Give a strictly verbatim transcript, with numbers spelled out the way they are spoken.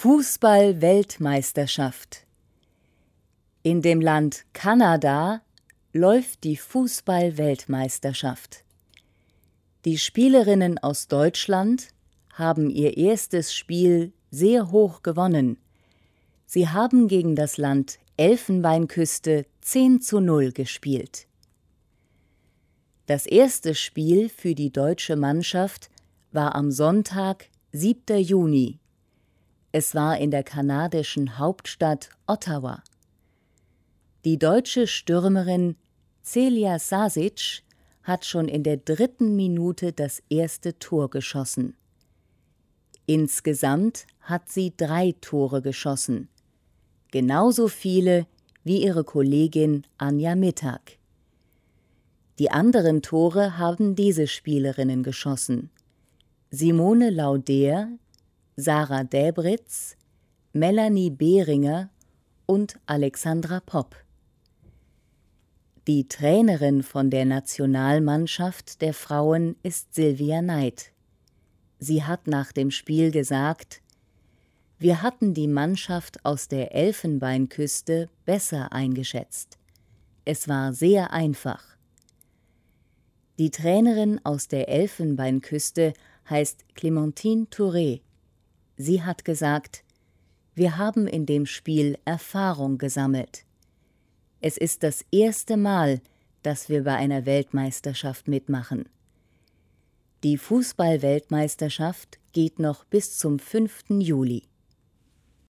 Fußball-Weltmeisterschaft. In dem Land Kanada läuft die Fußball-Weltmeisterschaft. Die Spielerinnen aus Deutschland haben ihr erstes Spiel sehr hoch gewonnen. Sie haben gegen das Land Elfenbeinküste zehn zu null gespielt. Das erste Spiel für die deutsche Mannschaft war am Sonntag, siebter Juni. Es war in der kanadischen Hauptstadt Ottawa. Die deutsche Stürmerin Celia Sasic hat schon in der dritten Minute das erste Tor geschossen. Insgesamt hat sie drei Tore geschossen, genauso viele wie ihre Kollegin Anja Mittag. Die anderen Tore haben diese Spielerinnen geschossen: Simone Laudehr, Sarah Däbritz, Melanie Behringer und Alexandra Popp. Die Trainerin von der Nationalmannschaft der Frauen ist Silvia Neid. Sie hat nach dem Spiel gesagt: Wir hatten die Mannschaft aus der Elfenbeinküste besser eingeschätzt. Es war sehr einfach. Die Trainerin aus der Elfenbeinküste heißt Clémentine Touré. Sie hat gesagt: Wir haben in dem Spiel Erfahrung gesammelt. Es ist das erste Mal, dass wir bei einer Weltmeisterschaft mitmachen. Die Fußball-Weltmeisterschaft geht noch bis zum fünften Juli.